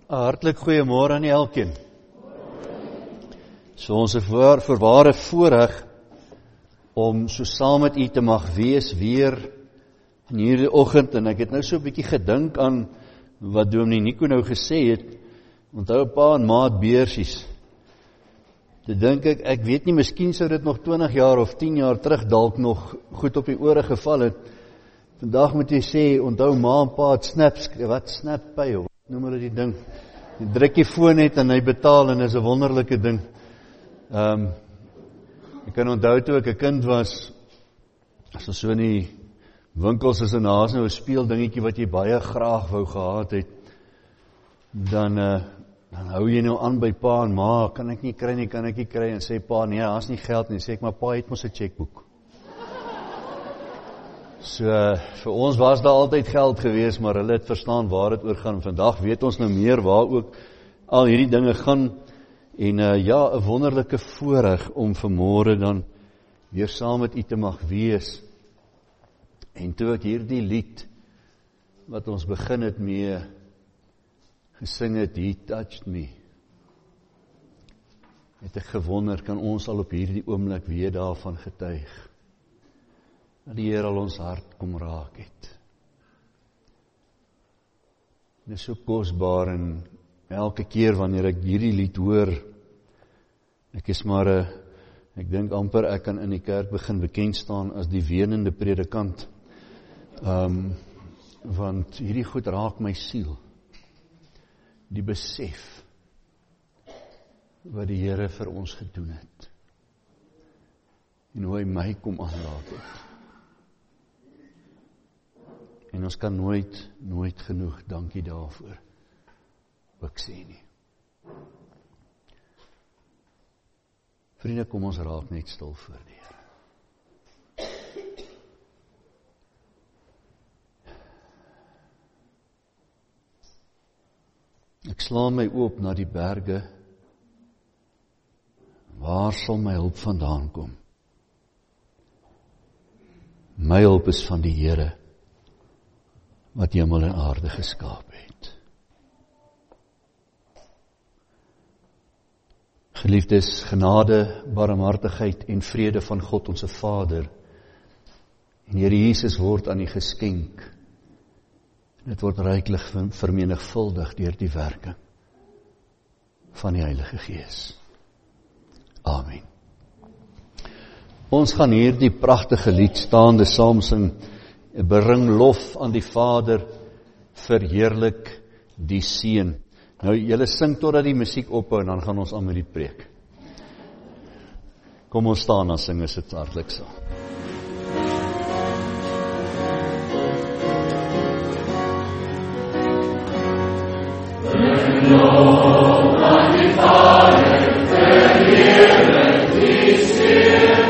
Hartlik goeiemôre aan elkeen. So ons is voorware voorreg om so saam met u te mag wees weer in hierdie oggend, en ek het nou so 'n bietjie gedink aan wat Dominee Nico nou gesê het. Onthou 'n pa en maat beursies. Toe dink ek weet nie, miskien sou dit nog 20 jaar of 10 jaar terug dalk nog goed op die ore geval het. Vandag moet jy sê, onthou ma en pa het SnapPay, of wat noem hulle die ding? Jy druk die foon net en hy betaal, en is 'n wonderlike ding. Ek kan onthou toe ek 'n kind was, as ons so in die winkels is en daar's nou 'n speeldingetjie wat jy baie graag wou gehad het, dan hou jy nou aan by pa en ma, kan ek nie kry, en sê pa, nee, daar's nie geld nie, sê ek, maar pa het mos 'n chequeboek. So, vir ons was daar altyd geld gewees, maar hulle het verstaan waar dit oor gaan. Vandag weet ons nou meer waar ook al hierdie dinge gaan, en 'n wonderlike voorreg om vanmôre dan weer saam met u te mag wees. En toe ek hierdie lied, wat ons begin het mee gesing het, He Touched Me, het ek gewonder, kan ons al op hierdie oomblik weer daarvan getuig, dat die Here al ons hart kom raak het. Dit is so kosbaar, en elke keer wanneer ek hierdie lied hoor, ek is maar ek dink amper ek kan in die kerk begin bekend staan as die wenende predikant, want hierdie goed raak my siel, die besef wat die Here vir ons gedoen het, en hoe hy my kom aanraak het. En ons kan nooit genoeg dankie daarvoor ook sê nie. Vriende, kom ons raak net stil voor die Here. Ek slaan my oop na die berge. Waar sal my hulp vandaan kom? My hulp is van die Here, wat hemel en aarde geskaap het. Geliefdes, genade, barmhartigheid en vrede van God onze Vader en Here Jesus word aan u geskenk. Dit word ryklik vermenigvuldig deur die werking van die Heilige Gees. Amen. Ons gaan hierdie pragtige lied staande saam sing. Bring lof aan die Vader, verheerlik die Seun. Nou, julle sing totdat die musiek ophou, en dan gaan ons aan met die preek. Kom ons staan en sing, is dit hartlik saam. Bring lof aan die Vader, verheerlik die Seun.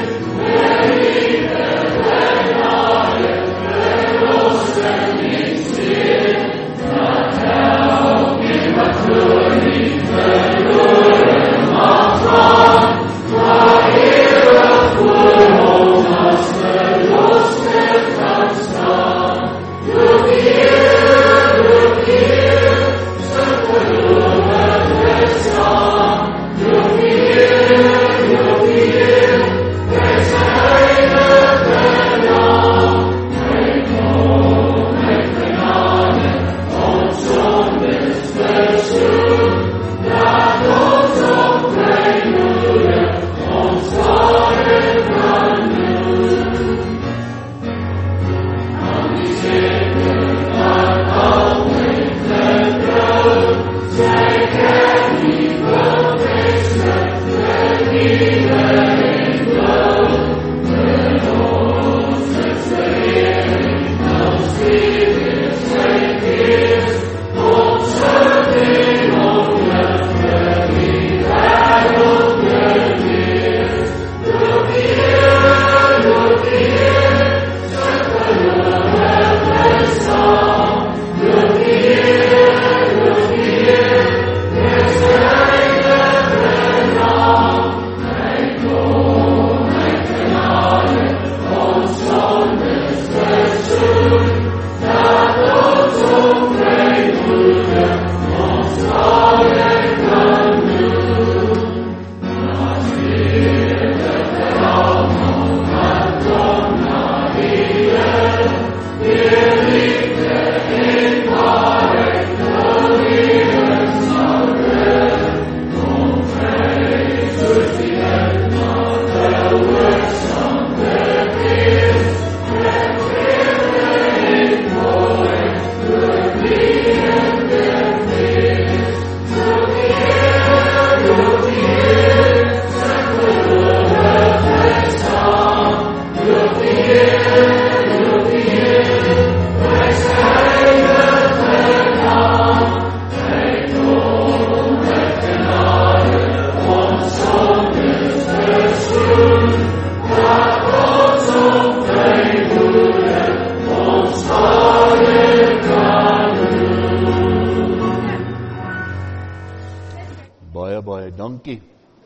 Baie dankie.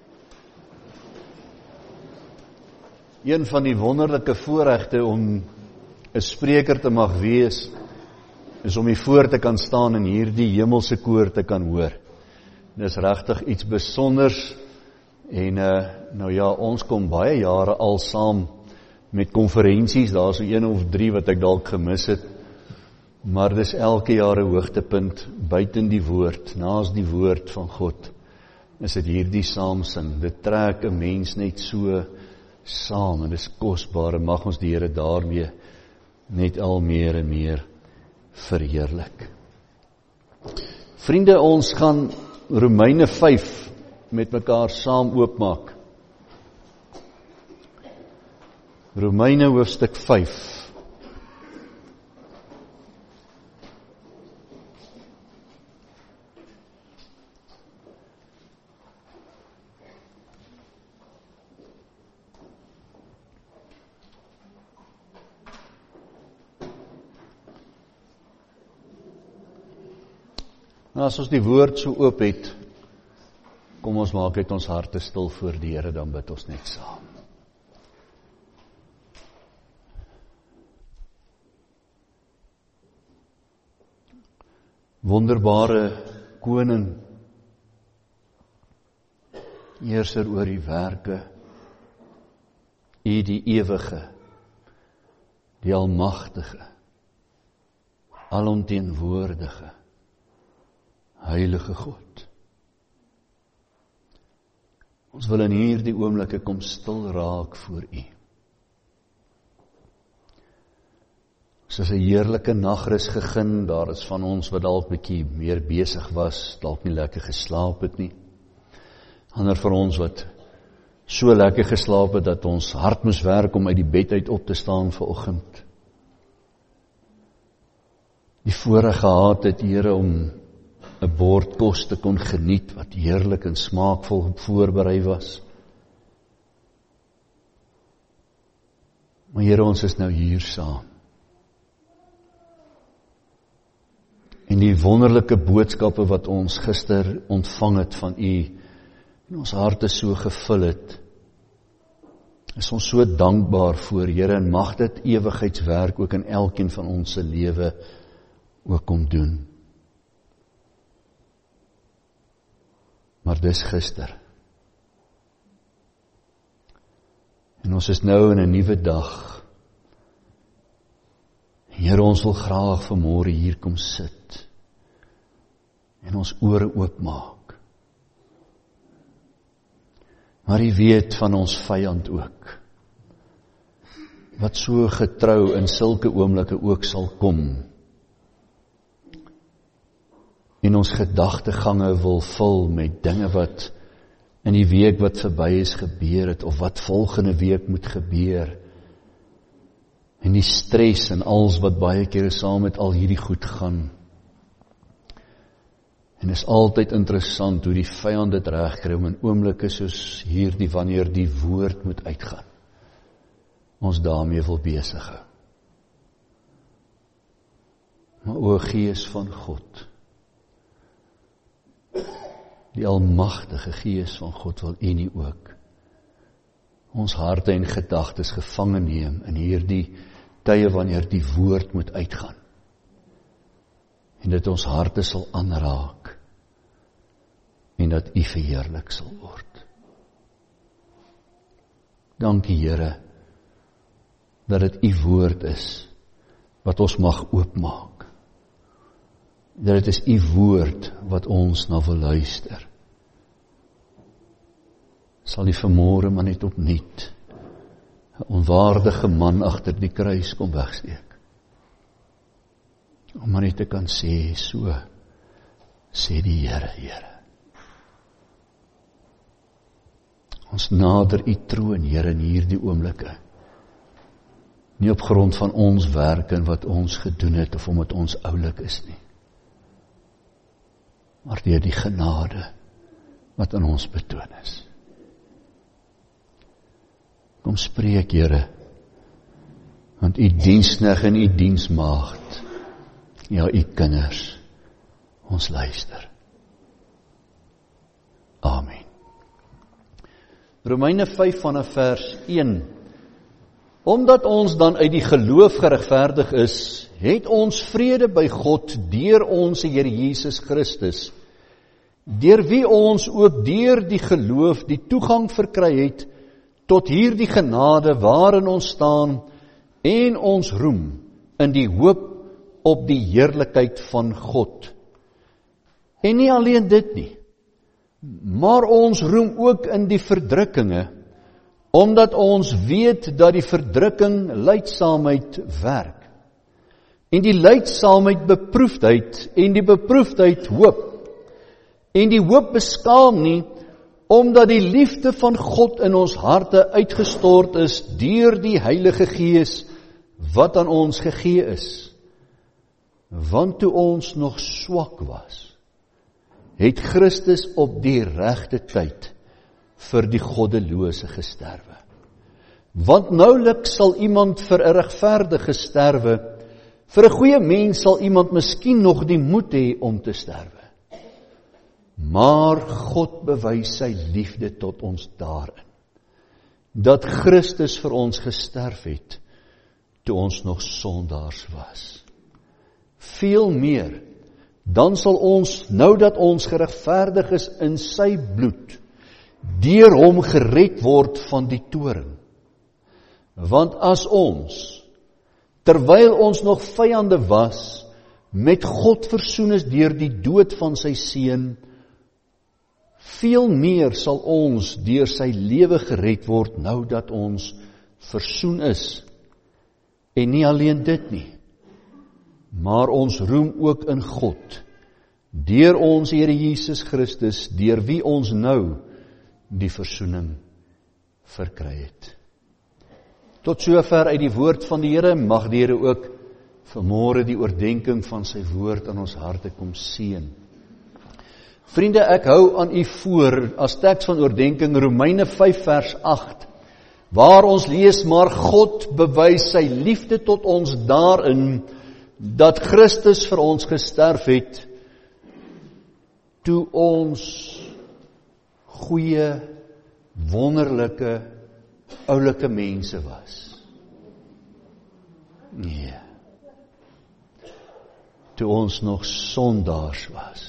Een van die wonderlike voorregte om 'n spreker te mag wees, is om hier voor te kan staan en hierdie hemelse koor te kan hoor. Dis regtig iets besonders en nou ja, ons kom baie jare al saam met konferensies, daar is so 1 of 3 wat ek dalk gemis het, maar dis elke jaar 'n hoogtepunt buiten die woord, naas die woord van God, is dit hierdie saamsing. Dit trek 'n mens net so saam en dis kosbaar en mag ons die Here daarmee net al meer en meer verheerlik. Vriende, ons gaan Romeine 5 met mekaar saam oopmaak. Romeine hoofstuk 5. Nou, as ons die woord so oop het, kom ons maak uit ons harte stil voor die Here, dan bid ons net saam. Wonderbare koning, heerser oor die werke, U die ewige, die almagtige, alomteenwoordige, heilige God. Ons wil in hierdie oomblikke kom stil raak voor U. Soos 'n heerlike nagrus gegin, daar is van ons wat dalk bietjie meer besig was, dalk nie lekker geslaap het nie. Ander van ons wat so lekker geslaap het, dat ons hart moes werk om uit die bed uit op te staan vanoggend. Die voorreg gehad het, Here, om 'n bord kos te kon geniet, wat heerlik en smaakvol voorberei was. Maar Here, ons is nou hier saam. En die wonderlike boodskappe wat ons gister ontvang het van U, en ons harte so gevul het, is ons so dankbaar voor, Here, en mag dit ewigheidswerk ook in elkeen van ons se lewe ook kom doen. Maar dis gister. En ons is nou in 'n nuwe dag. Here, ons wil graag vanmôre hier kom sit en ons ore oopmaak. Maar U weet van ons vyand ook, wat so getrou in sulke oomblikke ook sal kom, en ons gedagtegange wil vul met dinge wat in die week wat verby is gebeur het, of wat volgende week moet gebeur, en die stres en alles wat baie kere saam met al hierdie goed gaan. En is altyd interessant hoe die vyand dit regkry om in oomblikke soos hierdie, wanneer die woord moet uitgaan, ons daarmee wil besig hou. Maar o Gees van God, die almagtige Gees van God, wil U nie ook ons harte en gedagtes gevange neem in hierdie tye wanneer die woord moet uitgaan, en dit ons harte sal aanraak en dat U verheerlik sal word. Dankie, Here, dat dit U woord is wat ons mag oopmaak, dat dit is U woord wat ons na wil luister. Sal U vanmôre maar net opnuut 'n onwaardige man agter die kruis kom wegsteek, om maar net te kan sê, so sê die Here, Here. Ons nader U troon, Here, in hierdie oomblikke, nie op grond van ons werk en wat ons gedoen het, of omdat ons oulik is nie, maar deur die genade wat aan ons betoon is. Kom spreek, Here, want U diensknegt en U diensmaagd, ja, U kinders, ons luister. Amen. Romeine 5 vanaf vers 1. Omdat ons dan uit die geloof geregverdig is, het ons vrede by God deur ons Here Jesus Christus, deur wie ons ook deur die geloof die toegang verkry het tot hierdie genade waarin ons staan en ons roem in die hoop op die heerlikheid van God. En nie alleen dit nie, maar ons roem ook in die verdrukkinge, omdat ons weet dat die verdrukking lydsaamheid werk. En die lydsaamheid beproefdheid, en die beproefdheid hoop. En die hoop beskaam nie, omdat die liefde van God in ons harte uitgestort is deur die Heilige Gees wat aan ons gegee is. Want toe ons nog swak was, het Christus op die regte tyd vir die goddelose gesterwe. Want nouliks sal iemand vir 'n regverdige sterwe, vir 'n goeie mens sal iemand miskien nog die moed hê om te sterwe. Maar God bewys sy liefde tot ons daarin, dat Christus vir ons gesterf het, toe ons nog sondaars was. Veel meer, dan sal ons, nou dat ons geregverdig is in sy bloed, deur hom gered word van die toorn. Want as ons, terwyl ons nog vyande was, met God versoen is deur die dood van sy seun, veel meer sal ons deur sy lewe gered word, nou dat ons versoen is. En nie alleen dit nie, maar ons roem ook in God, deur ons Here Jesus Christus, deur wie ons nou die versoening verkry het. Tot sover uit die woord van die Here, mag die Here ook vanmôre die oordeenking van sy woord aan ons harte kom seën. Vriende, ek hou aan u voor as teks van oordeenking Romeine 5 vers 8, waar ons lees, maar God bewys sy liefde tot ons daarin, dat Christus vir ons gesterf het, toe ons goeie, wonderlike, oulike mense was. Nee. Toe ons nog sondaars was.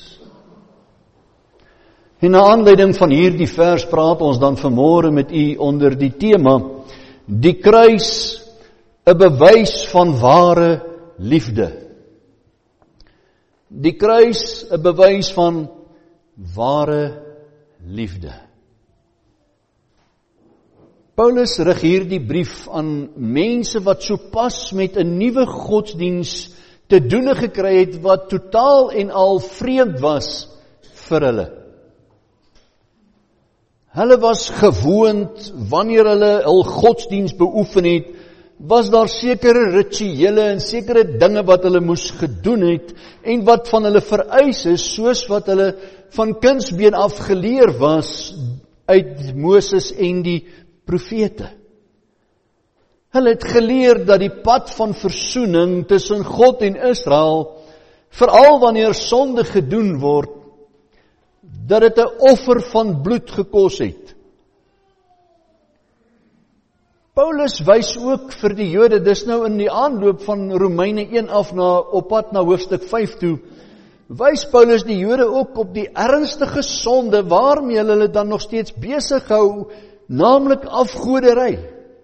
En na aanleiding van hierdie vers praat ons dan vanmôre met u onder die tema, die kruis, 'n bewys van ware liefde. Die kruis, 'n bewys van ware liefde. Paulus rig hierdie brief aan mense wat sopas met 'n nuwe godsdiens te doen gekry het, wat totaal en al vreemd was vir hulle. Hulle was gewoond, wanneer hulle hul godsdiens beoefen het, was daar sekere rituele en sekere dinge wat hulle moes gedoen het, en wat van hulle vereis is, soos wat hulle van kindsbeen af geleer was, uit Moses en die profete. Hulle het geleer dat die pad van versoening tussen God en Israel, veral wanneer sonde gedoen word, dat dit 'n offer van bloed gekos het. Paulus wys ook vir die Jode, dis nou in die aanloop van Romeine 1 af op pad na hoofstuk 5 toe, wys Paulus die Jode ook op die ernstige sonde waarmee hulle dan nog steeds besig hou, naamlik afgodery.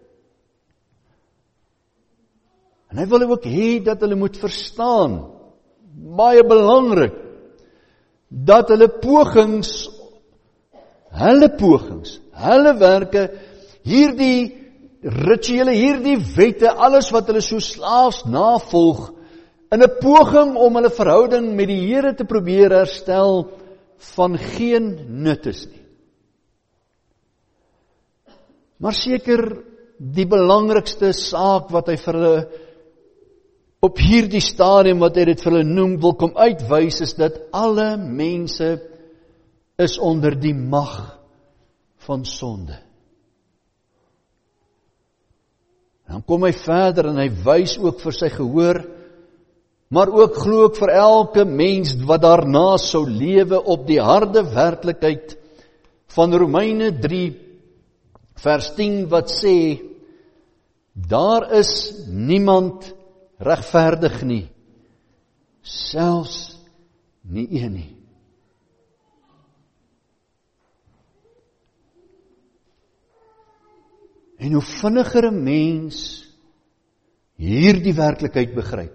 En hy wil ook hê dat hulle moet verstaan, baie belangrik, dat hulle pogings, hulle werke, hierdie rituele, hierdie wette, alles wat hulle so slaafs navolg, in 'n poging om hulle verhouding met die Here te probeer herstel, van geen nut is nie. Maar seker die belangrikste saak wat hy vir hulle op hierdie stadium wat hy dit vir hulle noem, wil kom uitwys, is dat alle mense is onder die mag van sonde. Dan kom hy verder en hy wys ook vir sy gehoor, maar ook glo ek vir elke mens wat daarna sou lewe op die harde werklikheid van Romeine 3, vers 10 wat sê, daar is niemand regverdig nie, selfs nie een nie. En hoe vinniger 'n mens hierdie werklikheid begryp,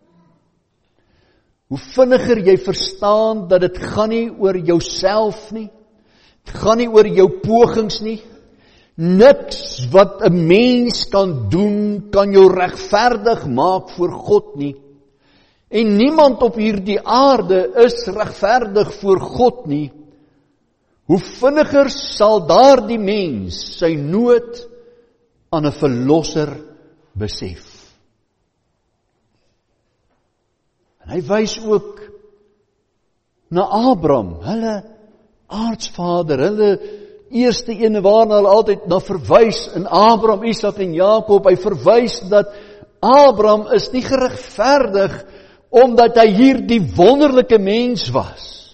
hoe vinniger jy verstaan dat dit gaan nie oor jouself nie, dit gaan nie oor jou pogings nie, niks wat 'n mens kan doen, kan jou regverdig maak voor God nie, en niemand op hierdie aarde is regverdig voor God nie, hoe vinniger sal daardie mens sy nood aan 'n verlosser besef. En hy wys ook na Abraham, hulle aardsvader, hulle eerste ene waarna hulle altyd na verwys in Abraham, Isak en Jakob. Hy verwys dat Abraham is nie geregverdig omdat hy hierdie wonderlike mens was.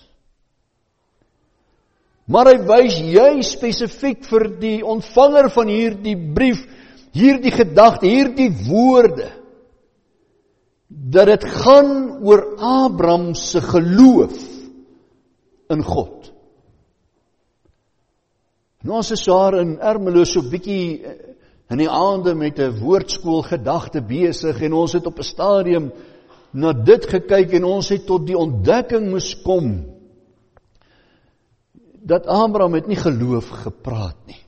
Maar hy wys juis spesifiek vir die ontvanger van hierdie brief, hierdie gedagte, hierdie woorde, dat dit gaan oor Abraham se geloof in God. Nou ons is daar in Ermelo so bietjie in die aande met 'n woordskool gedagte besig en ons het op 'n stadium na dit gekyk en ons het tot die ontdekking moes kom dat Abraham het nie geloof gepraat nie.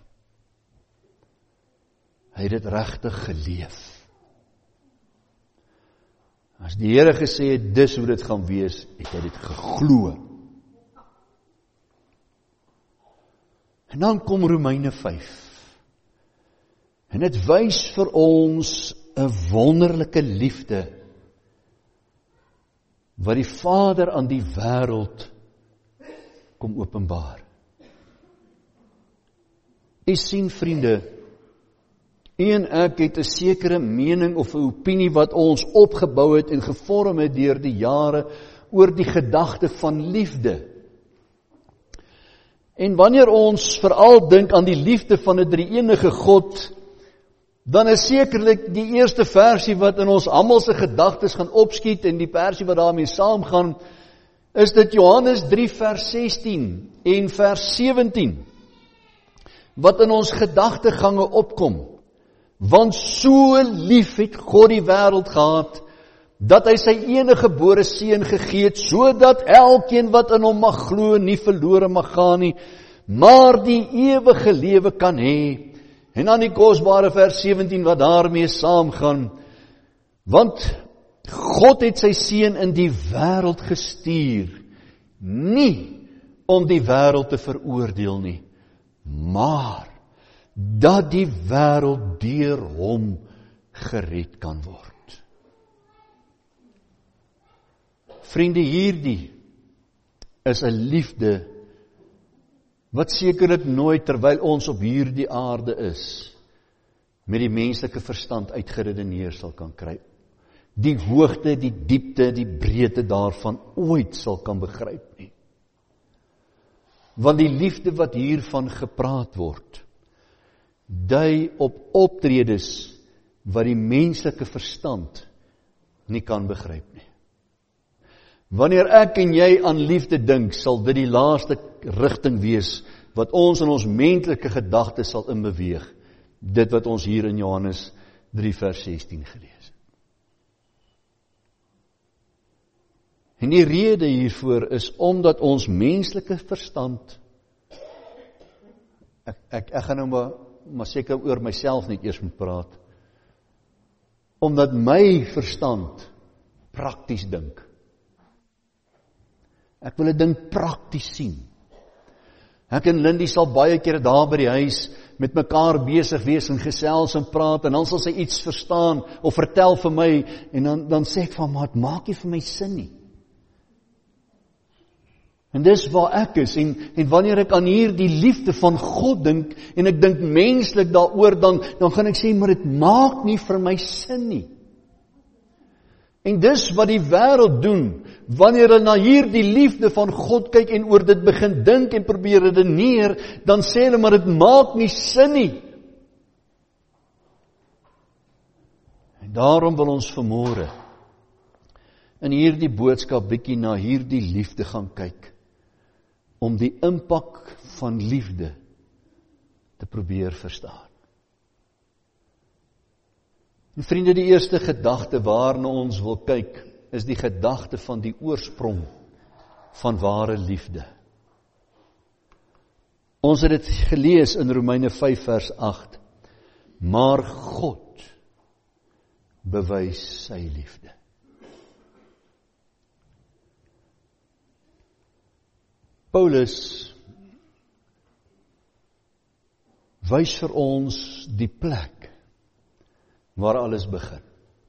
Hy het dit regtig geleef. As die Here gesê het, dis hoe dit gaan wees, het hy dit geglo. En dan kom Romeine 5. En dit wys vir ons 'n wonderlike liefde wat die Vader aan die wêreld kom openbaar. U sien vriende, u en ek het 'n sekere mening of 'n opinie wat ons opgebou het en gevorm het deur die jare oor die gedagte van liefde. En wanneer ons veral dink aan die liefde van 'n drie-enige God, dan is sekerlik die eerste versie wat in ons almal se gedagtes gaan opskiet en die versie wat daarmee saamgaan, is dit Johannes 3 vers 16 en vers 17, wat in ons gedagtegange opkom. Want so lief het God die wêreld gehad, dat hy sy enige gebore seun gegee het, sodat elkeen wat in hom mag glo, nie verlore mag gaan nie, maar die ewige lewe kan hê. En dan die kosbare vers 17 wat daarmee saamgaan, want God het sy seun in die wêreld gestuur, nie om die wêreld te veroordeel nie, maar dat die wêreld deur hom gered kan word. Vriende, hierdie is 'n liefde wat sekerlik nooit terwyl ons op hierdie aarde is, met die menslike verstand uitgeredeneer sal kan kry. Die hoogte, die diepte, die breedte daarvan ooit sal kan begryp nie. Want die liefde wat hiervan gepraat word, dui op optredes wat die menslike verstand nie kan begryp nie. Wanneer ek en jy aan liefde dink, sal dit die laaste rigting wees wat ons in ons menslike gedagtes sal inbeweeg. Dit wat ons hier in Johannes 3 vers 16 gelees het. En die rede hiervoor is omdat ons menslike verstand, ek gaan nou maar seker oor myself net eers moet praat, omdat my verstand prakties dink. Ek wil 'n ding prakties sien. Ek en Lindy sal baie keer daar by die huis met mekaar besig wees en gesels en praat, en dan sal sy iets verstaan of vertel vir my, en dan sê ek van, maar het maak nie vir my sin nie. En dis waar ek is, en wanneer ek aan hierdie liefde van God dink, en ek dink menslik daaroor, dan gaan ek sê, maar dit maak nie vir my sin nie. En dis wat die wêreld doen, wanneer hulle na hierdie liefde van God kyk en oor dit begin dink en probeer redeneer, dan sê hulle, maar dit maak nie sin nie. En daarom wil ons vanmôre in hierdie boodskap bietjie na hierdie liefde gaan kyk, om die impak van liefde te probeer verstaan. En vriende, die eerste gedagte waarna ons wil kyk, is die gedagte van die oorsprong van ware liefde. Ons het dit gelees in Romeine 5 vers 8. Maar God bewys sy liefde. Paulus wys vir ons die plek waar alles begin.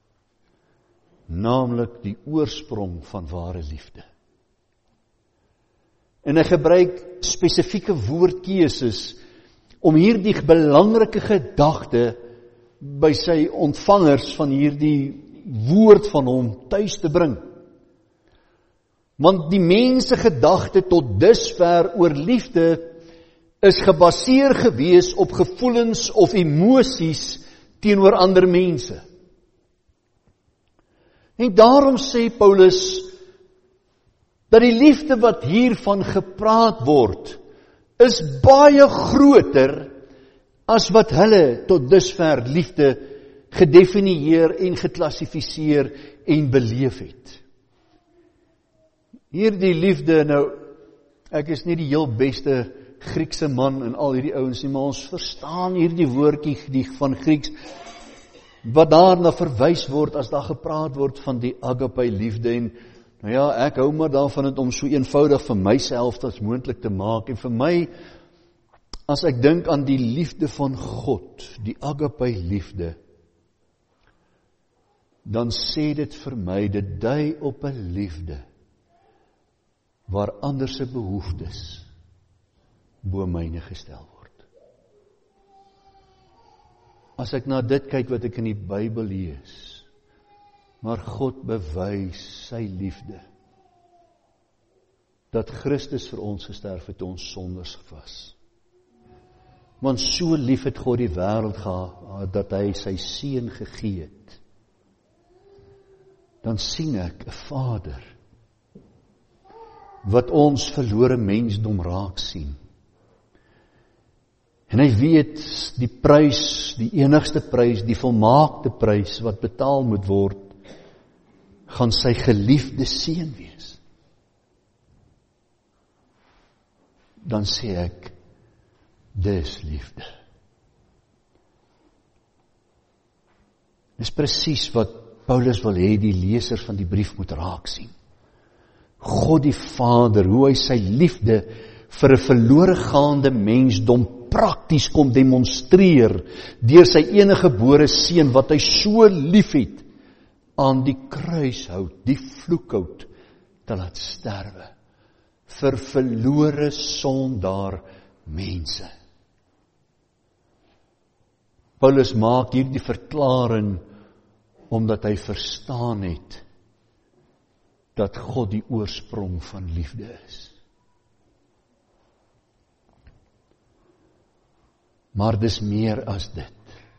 Naamlik die oorsprong van ware liefde. En hy gebruik spesifieke woordkeuses om hierdie belangrike gedagte by sy ontvangers van hierdie woord van hom tuis te bring. Want die mense gedagte tot dusver oor liefde is gebaseer gewees op gevoelens of emosies teenoor ander mense. En daarom sê Paulus dat die liefde wat hiervan gepraat word, is baie groter as wat hulle tot dusver liefde gedefinieer en geklassifiseer en beleef het. Hierdie liefde, nou, ek is nie die heel beste Griekse man en al hierdie ouens nie, maar ons verstaan hierdie woordjie van Grieks, wat daarna verwys word as daar gepraat word van die agape liefde. En nou ja, ek hou maar daarvan om so eenvoudig vir myself as moontlik te maak. En vir my, as ek dink aan die liefde van God, die agape liefde, dan sê dit vir my, dit dui op 'n liefde waar ander se behoeftes bo myne gestel word. As ek na dit kyk wat ek in die Bybel lees, maar God bewys sy liefde, dat Christus vir ons gesterf het, ons sondes was. Want so lief het God die wêreld gehad, dat hy sy seun gegee het. Dan sien ek 'n Vader, wat ons verlore mensdom raak sien. En hy weet die prys, die enigste prys, die volmaakte prys wat betaal moet word, gaan sy geliefde seun wees. Dan sê ek, dis liefde. Dis presies wat Paulus wil hê die lesers van die brief moet raak sien. God die Vader, hoe hy sy liefde vir 'n verlore gaande mensdom prakties kom demonstreer deur sy enige gebore seun wat hy so liefhet aan die kruishout, die vloekhout te laat sterwe vir verlore sondaar mense. Paulus maak hierdie verklaring omdat hy verstaan het dat God die oorsprong van liefde is. Maar dis meer as dit.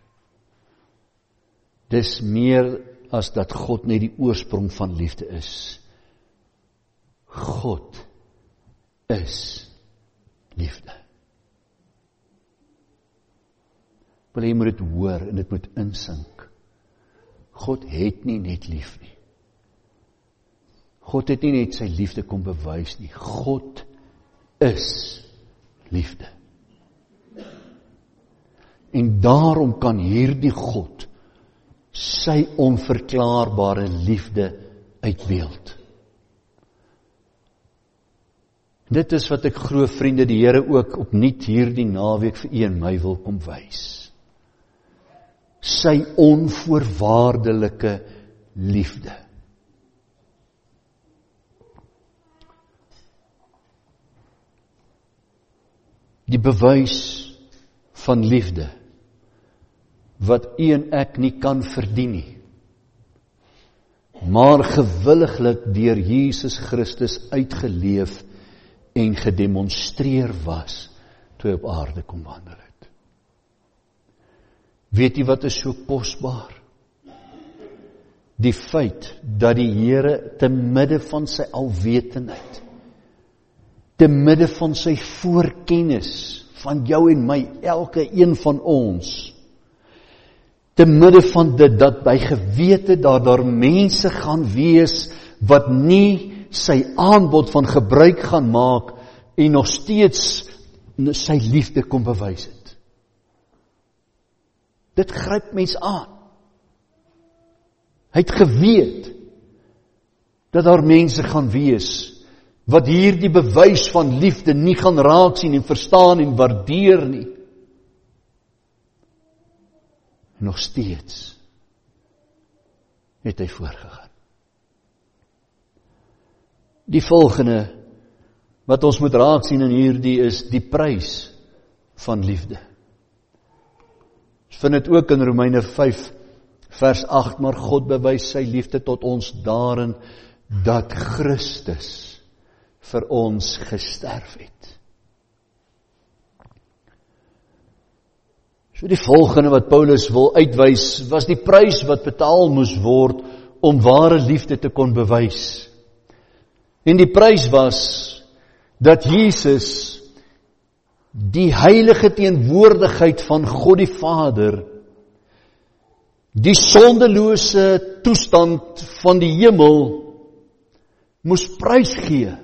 Dis meer as dat God net die oorsprong van liefde is. God is liefde. Wil jy moet dit hoor en dit moet insink. God het nie net lief nie. God het nie net sy liefde kom bewys nie. God is liefde. En daarom kan hierdie God sy onverklaarbare liefde uitbeeld. Dit is wat ek glo, vriende, die Here ook opnuut hierdie naweek vir u en my wil kom wys. Sy onvoorwaardelike liefde. Die bewys van liefde wat u en ek nie kan verdien nie, maar gewilliglik deur Jesus Christus uitgeleef en gedemonstreer was toe hy op aarde kom wandel het. Weet jy wat is so kosbaar? die feit dat die Here te midde van sy alwetendheid, te midde van sy voorkennis van jou en my, elke een van ons, te midde van dit dat hy geweet het dat daar mense gaan wees wat nie sy aanbod van gebruik gaan maak en nog steeds sy liefde kom bewys het. Dit gryp mens aan. Hy het geweet dat daar mense gaan wees wat hierdie bewys van liefde nie gaan raak sien en verstaan en waardeer nie. En nog steeds het hy voorgegaan. Die volgende wat ons moet raak sien in hierdie is die prys van liefde. Ons vind dit ook in Romeine 5 vers 8, maar God bewys sy liefde tot ons daarin dat Christus vir ons gesterf het. So die volgende wat Paulus wil uitwys, was die prys wat betaal moes word om ware liefde te kon bewys. En die prys was dat Jesus die heilige teenwoordigheid van God die Vader, die sondelose toestand van die hemel, moes prys gee.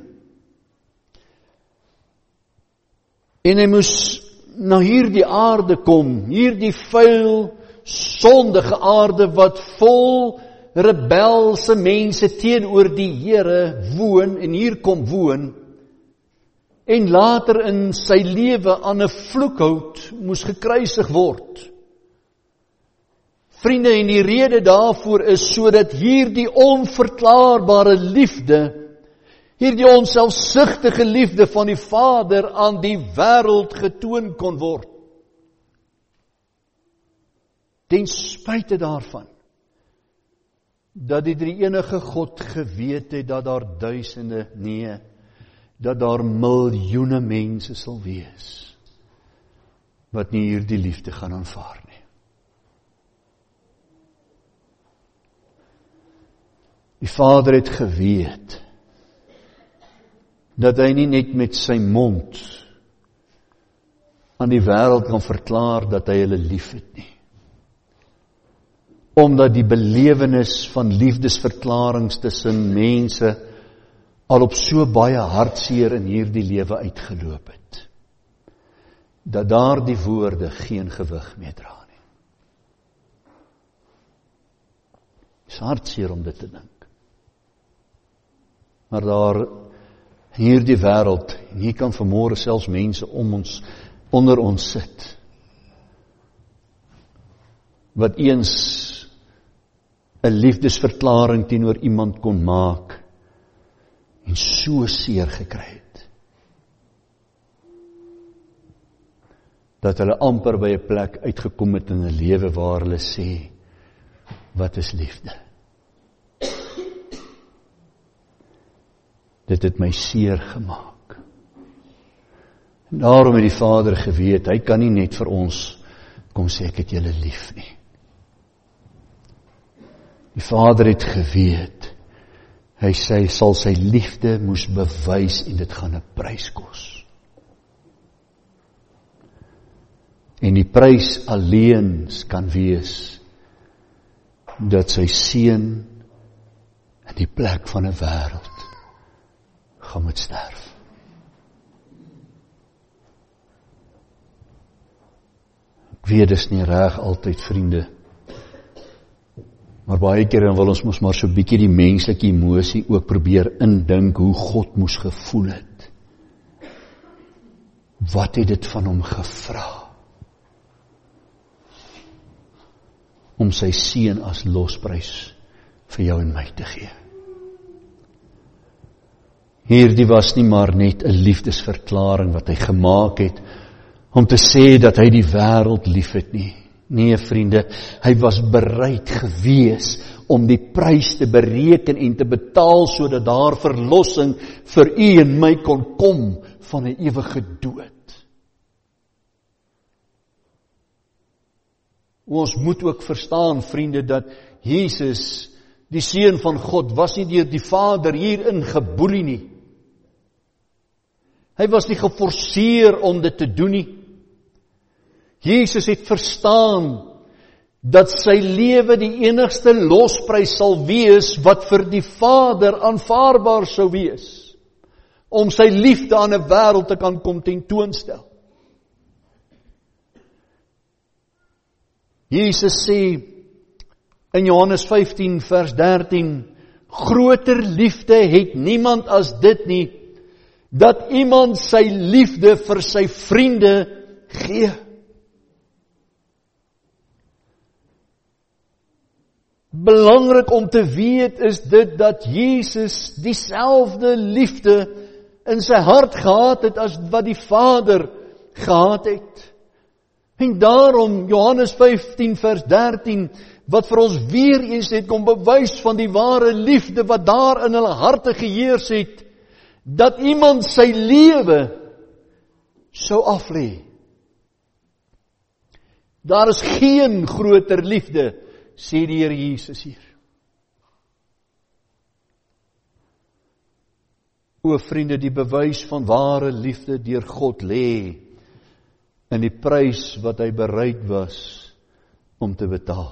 En hy moes na hierdie aarde kom, hierdie vuil, sondige aarde wat vol rebelse mense teenoor die Here woon, en hier kom woon, en later in sy lewe aan 'n vloekhout moes gekruisig word. Vriende, en die rede daarvoor is sodat hierdie onverklaarbare liefde, hierdie onselfsugtige liefde van die Vader aan die wêreld getoon kon word. Ten spyte daarvan dat die drie-enige God geweet het dat daar duisende, nee, dat daar miljoene mense sal wees wat nie hierdie liefde gaan aanvaar nie. Die Vader het geweet dat hy nie net met sy mond aan die wêreld kan verklaar dat hy hulle liefhet nie. Omdat die belewenis van liefdesverklarings tussen mense al op so baie hartseer in hierdie lewe uitgeloop het, dat daar die woorde geen gewig meer dra nie. Het is hartseer om dit te dink. Maar daar hierdie wêreld, en hier kan vanmôre selfs mense onder ons sit, wat eens 'n liefdesverklaring teenoor iemand kon maak, en so seer gekry het, dat hulle amper by 'n plek uitgekom het in 'n lewe waar hulle sê, wat is liefde? Dit het my seer gemaak. En daarom het die Vader geweet, hy kan nie net vir ons kom sê, ek het julle lief nie. Die Vader het geweet, hy sal sy liefde moes bewys en dit gaan 'n prys kos. En die prys alleen kan wees dat sy seun in die plek van 'n wêreld gaan moet sterf. Ek weet dis nie reg altyd, vriende, maar baie keer dan wil ons mos maar so 'n bietjie die menslike emosie ook probeer indink hoe God moes gevoel het. Wat het dit van hom gevra om sy seun as losprys vir jou en my te gee? Hierdie was nie maar net 'n liefdesverklaring wat hy gemaak het om te sê dat hy die wêreld liefhet nie. Nee, vriende, hy was bereid gewees om die prys te bereken en te betaal sodat daar verlossing vir u en my kon kom van 'n ewige dood. Ons moet ook verstaan, vriende, dat Jesus Die Seun van God was nie deur die Vader hierin geboelie nie. Hy was nie geforseer om dit te doen nie. Jesus het verstaan dat sy lewe die enigste losprys sal wees wat vir die Vader aanvaarbaar sou wees, om sy liefde aan 'n wêreld te kan kom tentoonstel. Jesus sê in Johannes 15 vers 13, groter liefde het niemand as dit nie, dat iemand sy liefde vir sy vriende gee. Belangrik om te weet is dit dat Jesus dieselfde liefde in sy hart gehad het as wat die Vader gehad het. En daarom Johannes 15 vers 13, wat vir ons weer eens het kom bewys van die ware liefde wat daar in hulle harte geheers het, dat iemand sy lewe sou aflê. Daar is geen groter liefde, sê die Here Jesus hier. O vriende, die bewys van ware liefde deur God lê in die prys wat hy bereid was om te betaal.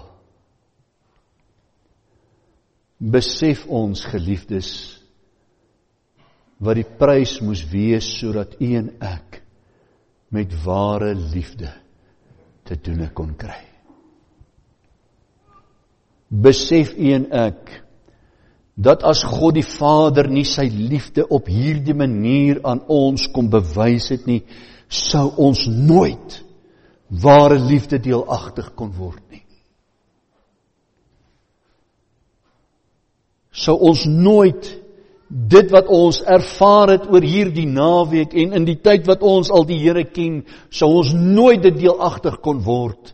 Besef ons, geliefdes, wat die prys moes wees sodat u en ek met ware liefde te doen kon kry. Besef u en ek dat as God die Vader nie sy liefde op hierdie manier aan ons kon bewys het nie, sou ons nooit ware liefde deelagtig kon word nie. Sou ons nooit dit wat ons ervaar het oor hierdie naweek en in die tyd wat ons al die Here ken, sou ons nooit dit deelagtig kon word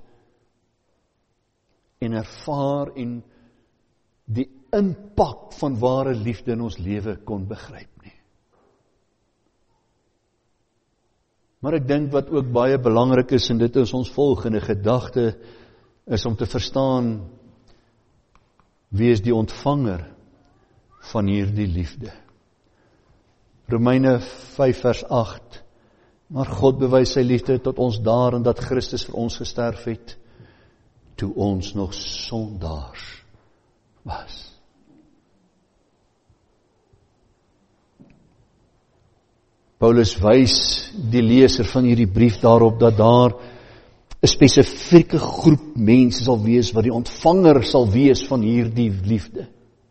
en ervaar en die impak van ware liefde in ons lewe kon begryp nie. Maar ek dink wat ook baie belangrik is, en dit is ons volgende gedagte, is om te verstaan wie is die ontvanger van hierdie liefde. Romeine 5 vers 8, maar God bewys sy liefde tot ons daarin dat Christus vir ons gesterf het, toe ons nog sondaars was. Paulus wys die leser van hierdie brief daarop dat daar 'n spesifieke groep mense sal wees wat die ontvanger sal wees van hierdie liefde.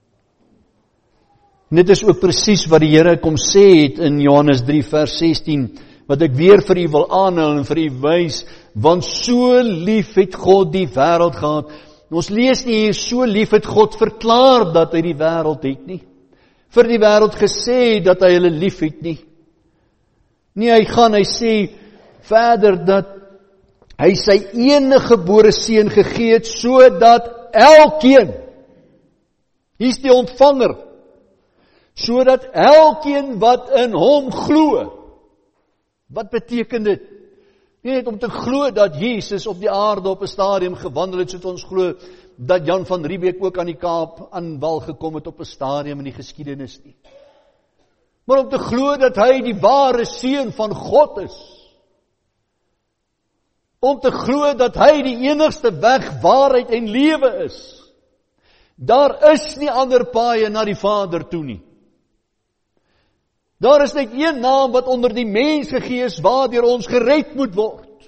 En dit is ook presies wat die Here kom sê het in Johannes 3 vers 16, wat ek weer vir u wil aanhaal en vir u wys, want so lief het God die wêreld gehad. Ons lees nie hier, so lief het God verklaar dat hy die wêreld het nie. Vir die wêreld gesê dat hy hulle lief het nie. Nee, hy sê verder dat hy sy enige gebore seun gegee het, sodat elkeen, hier's die ontvanger, sodat elkeen wat in hom glo. Wat beteken dit? Nie net om te glo dat Jesus op die aarde op 'n stadium gewandel het, soos ons glo dat Jan van Riebeeck ook aan die Kaap aan wal gekom het op 'n stadium in die geskiedenis nie. Maar om te glo dat hy die ware seun van God is. Om te glo dat hy die enigste weg, waarheid en lewe is. Daar is nie ander paaie na die Vader toe nie. Daar is net een naam wat onder die mens gegee is, waardeur ons gered moet word.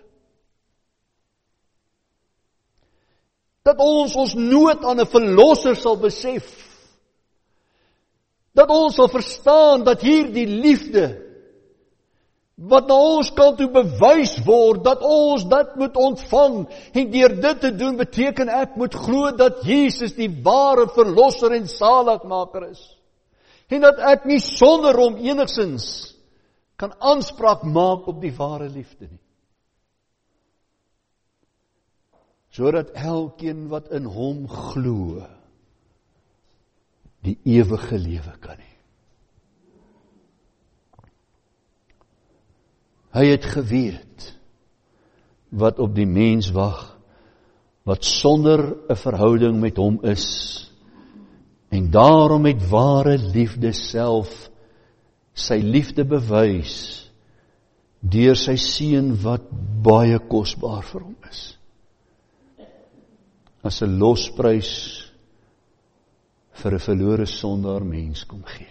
Dat ons nood aan 'n verlosser sal besef. Dat ons sal verstaan dat hierdie liefde, wat na ons kant toe bewys word, dat ons dit moet ontvang, en deur dit te doen beteken ek moet glo dat Jesus die ware verlosser en saligmaker is. En dat ek nie sonder hom enigsins kan aanspraak maak op die ware liefde nie. Sodat elkeen wat in hom glo, die ewige lewe kan hê. Hy het geweet wat op die mens wag, wat sonder 'n verhouding met hom is, En daarom het ware liefde self sy liefde bewys deur sy seun wat baie kosbaar vir hom is. As 'n losprys vir 'n verlore sondaar mens kom gee.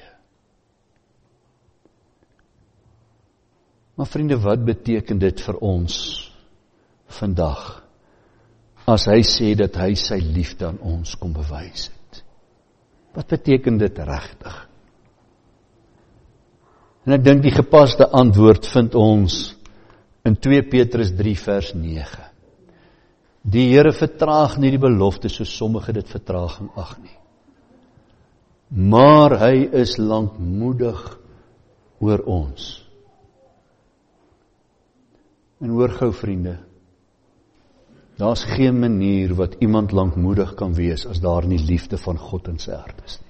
Maar vriende, wat beteken dit vir ons vandag, as hy sê dat hy sy liefde aan ons kom bewys het? Wat beteken dit regtig? En ek dink die gepaste antwoord vind ons in 2 Petrus 3 vers 9. Die Here vertraag nie die belofte soos sommige dit vertraging ag nie. Maar hy is lankmoedig oor ons. En hoor gou vriende, daar's geen manier wat iemand lankmoedig kan wees as daar nie liefde van God in sy hart is nie.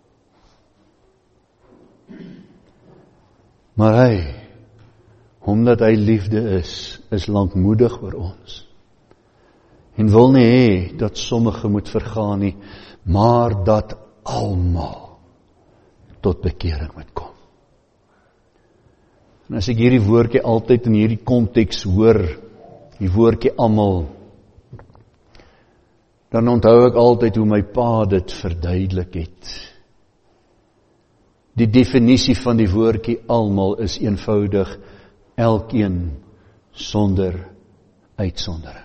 Maar hy, omdat hy liefde is lankmoedig oor ons. En wil nie hê dat sommige moet vergaan nie, maar dat almal tot bekering moet kom. En as ek hierdie woordjie altyd in hierdie konteks hoor, die woordjie almal, dan onthou ek altyd hoe my pa dit verduidelik het. Die definisie van die woordjie almal is eenvoudig elkeen sonder uitsondering.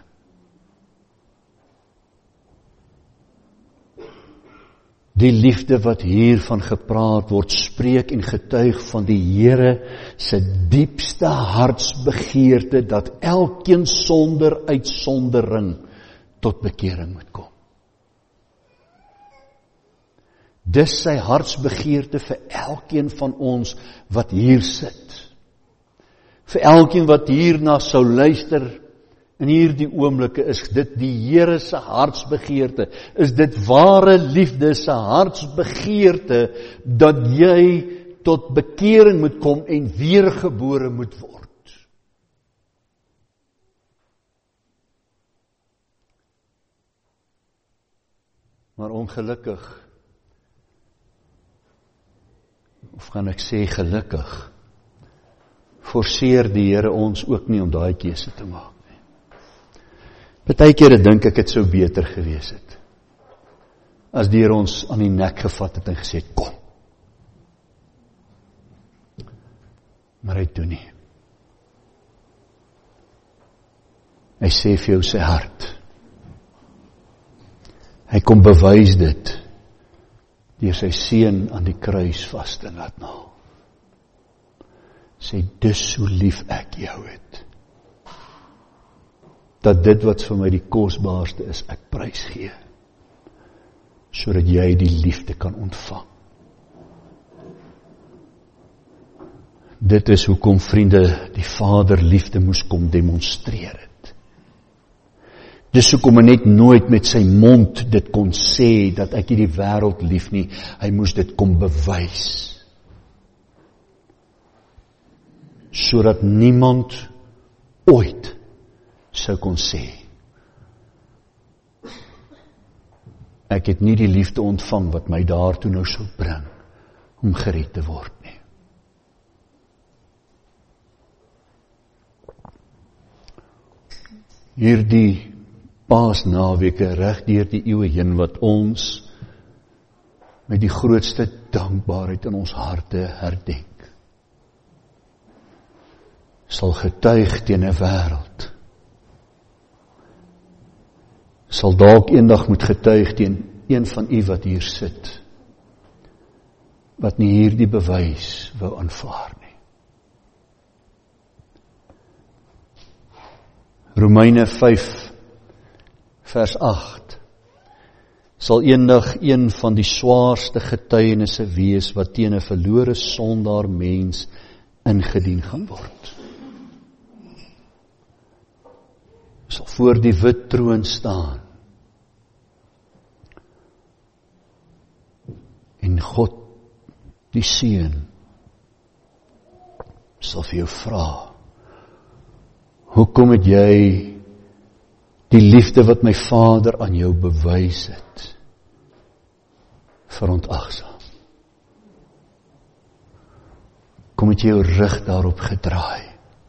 Die liefde wat hiervan gepraat word, spreek en getuig van die Here se diepste hartsbegeerte dat elkeen sonder uitsondering tot bekering moet kom. Dis sy hartsbegeerte vir elkeen van ons wat hier sit. Vir elkeen wat hierna sou luister, in hierdie oomblikke is dit die Here se hartsbegeerte, is dit ware liefde se hartsbegeerte, dat jy tot bekering moet kom en weergebore moet word. Maar ongelukkig, of gaan ek sê gelukkig, forceer die Here ons ook nie om daai keuse te maak. Partykeer dink ek het sou beter gewees het, as die Here ons aan die nek gevat het en gesê het, kom. Maar hy doen nie. Hy sê vir jou sy hart. Hy kom bewys dit, deur sy seun aan die kruis vas te laat naal. Sê, dis hoe lief ek jou het. Dat dit wat vir my die kosbaarste is, ek prys gee, sodat jy die liefde kan ontvang. Dit is hoekom, vriende, die Vader liefde moes kom demonstreer het. Dis hoekom hy net nooit met sy mond dit kon sê, dat ek nie die wêreld lief nie, hy moes dit kom bewys. Sodat niemand ooit sou kon sê, ek het nie die liefde ontvang wat my daartoe nou sou bring om gered te word nie. Hierdie Paasnaweke reg deur die eeue heen wat ons met die grootste dankbaarheid in ons harte herdenk, sal getuig teen 'n wêreld, sal dalk eendag moet getuig teen een van u wat hier sit, wat nie hierdie bewys wou aanvaar nie. Romeine 5 vers 8 sal eendag een van die swaarste getuienisse wees wat teen 'n verlore sondaar mens ingedien gaan word. Sal voor die wit troon staan en God, die Seun, sal vir jou vra, hoekom het jy die liefde wat my Vader aan jou bewys het, verontagsaam. Kom met jou rug daarop gedraai.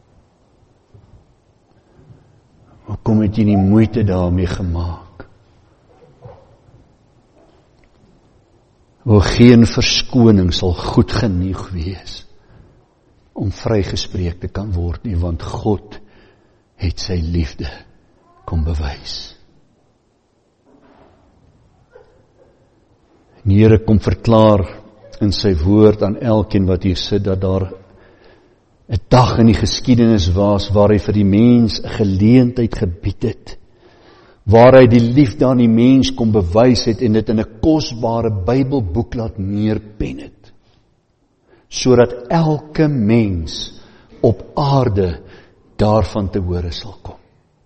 Kom het jy die moeite daarmee gemaak? Geen verskoning sal goed genoeg wees om vrygespreek te kan word nie, want God het sy liefde kom bewys. En die Here kom verklaar in sy woord aan elkeen wat hier sit, dat daar 'n dag in die geskiedenis was waar hy vir die mens 'n geleentheid gebied het, waar hy die liefde aan die mens kom bewys het en dit in 'n kosbare Bybelboek laat neerpen het, sodat elke mens op aarde daarvan te hore sal kom.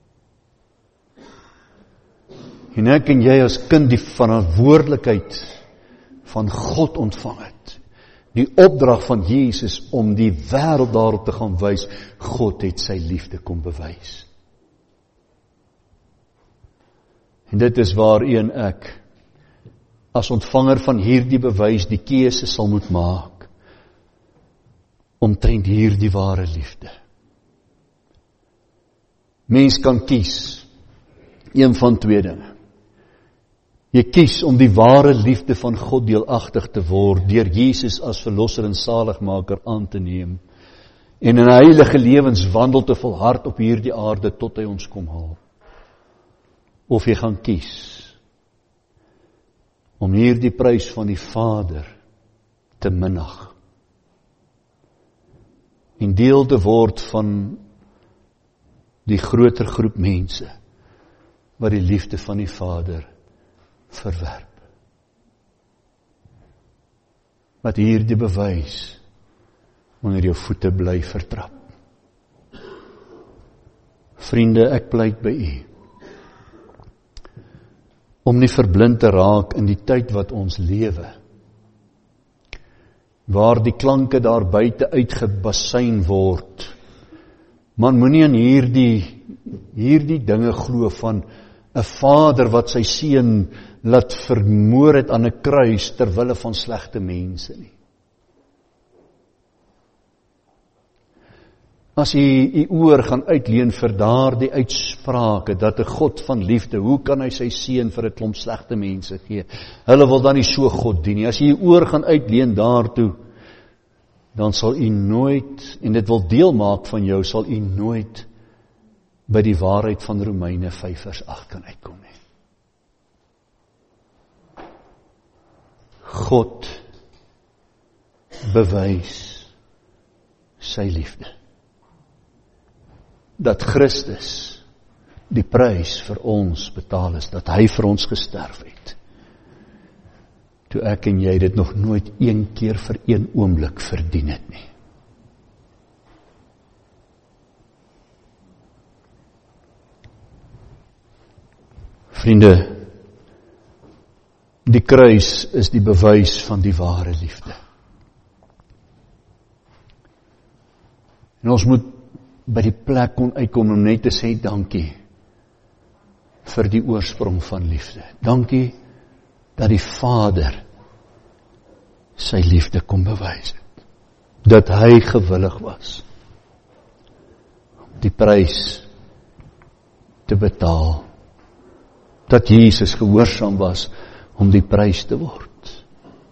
En ek en jy as kind die verantwoordelikheid van God ontvang het, die opdrag van Jesus om die wêreld daarop te gaan wys, God het sy liefde kom bewys. En dit is waarheen ek, as ontvanger van hierdie bewys, die keuse sal moet maak, omtrent hierdie ware liefde. Mens kan kies, een van twee dinge. Jy kies om die ware liefde van God deelagtig te word, deur Jesus as verlosser en saligmaker aan te neem, en in 'n heilige lewenswandel te volhard op hierdie aarde tot hy ons kom haal. Of jy gaan kies om hierdie prys van die Vader te minag en deel te word van die groter groep mense wat die liefde van die Vader verwerp. Wat hierdie bewys wanneer jou voete bly vertrap. Vriende, ek pleit by u om nie verblind te raak in die tyd wat ons lewe, waar die klanke daar buite uitgebasuin word. Man, moenie aan hierdie dinge glo van 'n vader wat sy seun laat vermoor het aan 'n kruis ter wille van slegte mense nie. As jy oor gaan uitleen vir daardie uitsprake, dat 'n God van liefde, hoe kan hy sy seun vir 'n klomp slegte mense gee? Hulle wil dan nie so God dien nie. As jy oor gaan uitleen daartoe, dan sal u nooit, en dit wil deel maak van jou, sal u nooit by die waarheid van Romeine 5 vers 8 kan uitkom nie. God bewys sy liefde. Dat Christus die prys vir ons betaal is, dat hy vir ons gesterf het. Toe ek en jy dit nog nooit een keer vir een oomblik verdien het nie. Vriende, die kruis is die bewys van die ware liefde. En ons moet by die plek kon uitkom om net te sê dankie vir die oorsprong van liefde. Dankie dat die Vader sy liefde kom bewys het. Dat hy gewillig was om die prys te betaal. Dat Jesus gehoorsaam was om die prys te word.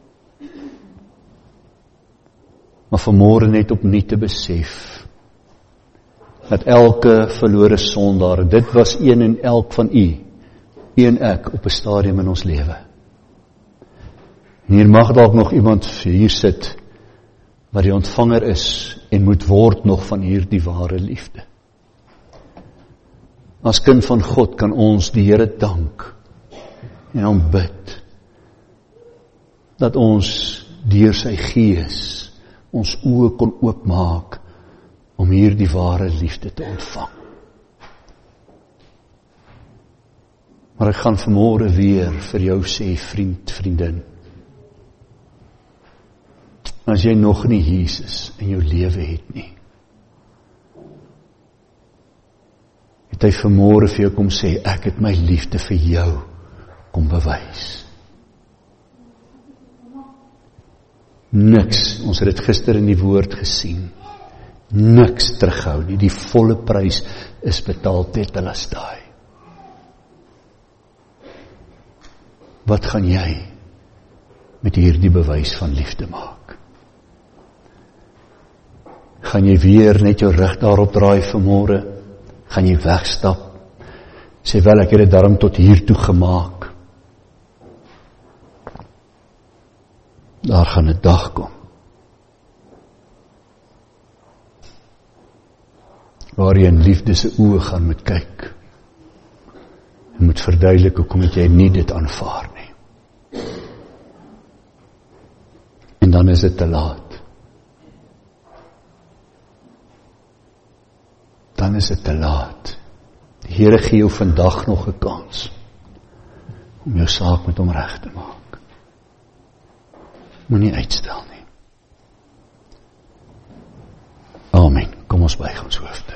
Maar vanmôre net opnuut te besef dat elke verlore sondaar, en dit was een en elk van u, u en ek, op 'n stadium in ons lewe. En hier mag dalk nog iemand hier sit, wat die ontvanger is, en moet word nog van hierdie ware liefde. As kind van God kan ons die Here dank, en aanbid, dat ons deur sy Gees, ons oë kon oopmaak, om hierdie ware liefde te ontvang. Maar ek gaan vanmôre weer vir jou sê, vriend, vriendin, as jy nog nie Jesus in jou lewe het nie, het hy vanmôre vir jou kom sê, ek het my liefde vir jou kom bewys. Niks, ons het dit gister in die woord gesien, niks terughou nie, die volle prys is betaal, tetelestai. Wat gaan jy met hierdie bewys van liefde maak? Gaan jy weer net jou rug daarop draai vanmôre? Gaan jy wegstap? Sê wel, ek het dit darm tot hier toe gemaak. Daar gaan 'n dag kom waar jy in liefde se oë gaan moet kyk en moet verduidelik hoekom het jy nie dit aanvaar nie. En dan is dit te laat. Dan is dit te laat. Die Here gee jou vandag nog 'n kans om jou saak met hom reg te maak. Moenie uitstel nie. Amen. Kom ons buig ons hoofde.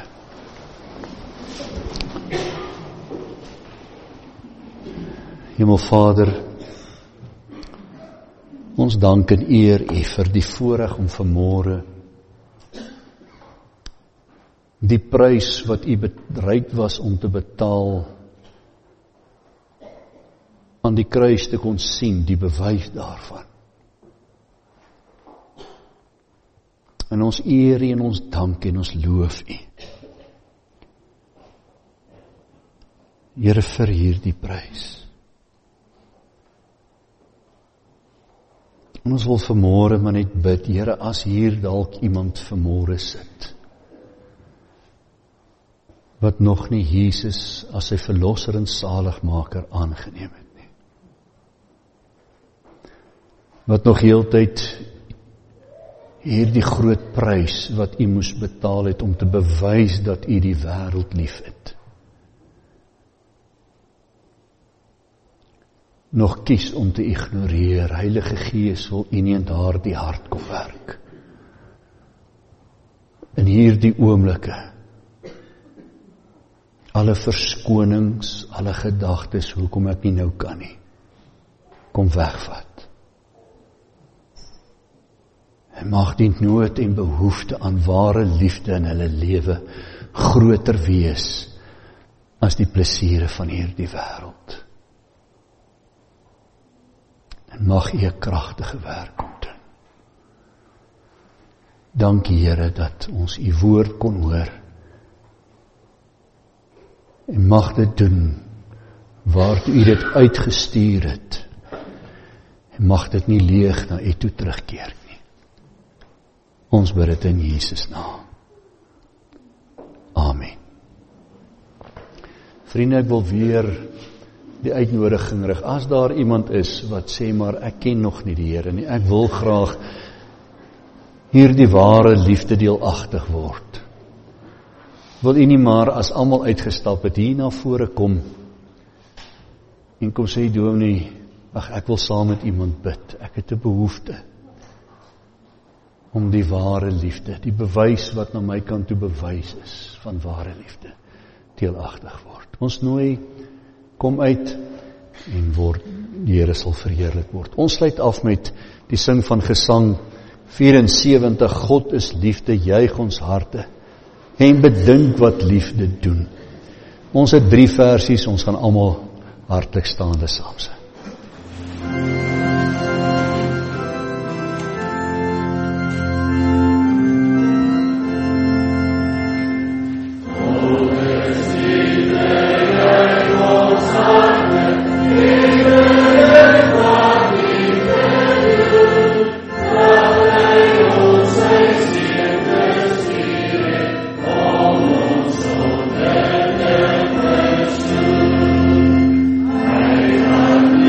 Hemelvader, ons dank en eer U vir die voorreg om vanmôre die prys wat U bereid was om te betaal aan die kruis te kon sien, die bewys daarvan. En ons eer U en ons dank en ons loof U. Here, vir hierdie prys. En ons wil vanmôre maar net bid, Here, as hier dalk iemand vanmôre sit, wat nog nie Jesus as sy verlosser en saligmaker aangeneem het nie. Wat nog heeltyd hierdie groot prys wat U moes betaal het om te bewys dat U die wêreld liefhet, nog kies om te ignoreer. Heilige Gees, wil U nie in daardie hart kom werk. In hierdie oomblikke, alle verskonings, alle gedagtes, hoekom ek nie nou kan nie, kom wegvat. En mag die nood en behoefte aan ware liefde in hulle lewe groter wees as die plesiere van hierdie wêreld. En mag U 'n kragtige werk kom doen. Dankie Here dat ons U woord kon hoor. En mag dit doen waartoe U dit uitgestuur het. En mag dit nie leeg na U toe terugkeer nie. Ons bid dit in Jesus naam. Amen. Vriende, ek wil weer die uitnodiging rig. As daar iemand is wat sê, maar ek ken nog nie die Here nie, ek wil graag hierdie ware liefde deelagtig word. Wil U nie maar as almal uitgestap het hier na vore kom en kom sê, dominee, ek wil saam met iemand bid. Ek het 'n behoefte om die ware liefde, die bewys wat na my kant toe bewys is van ware liefde, deelagtig word. Ons nooi, kom uit en word, die Here sal verheerlik word. Ons sluit af met die sing van Gesang 74, God is liefde, juig ons harte, en bedink wat liefde doen. Ons het 3 versies, ons gaan almal hartlik staande saam sing. Amen.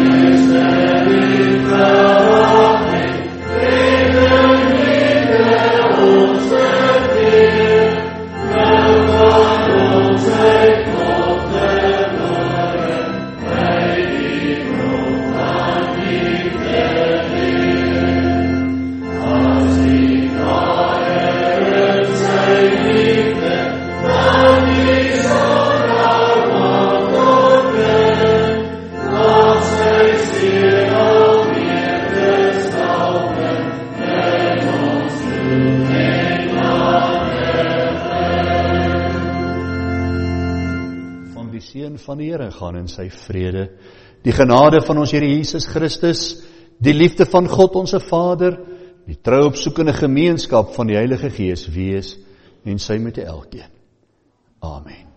seën van die Here, gaan in sy vrede. Die genade van ons Here Jesus Christus, die liefde van God ons Vader, die trouopsoekende gemeenskap van die Heilige Gees wees en sy met elkeen. Amen.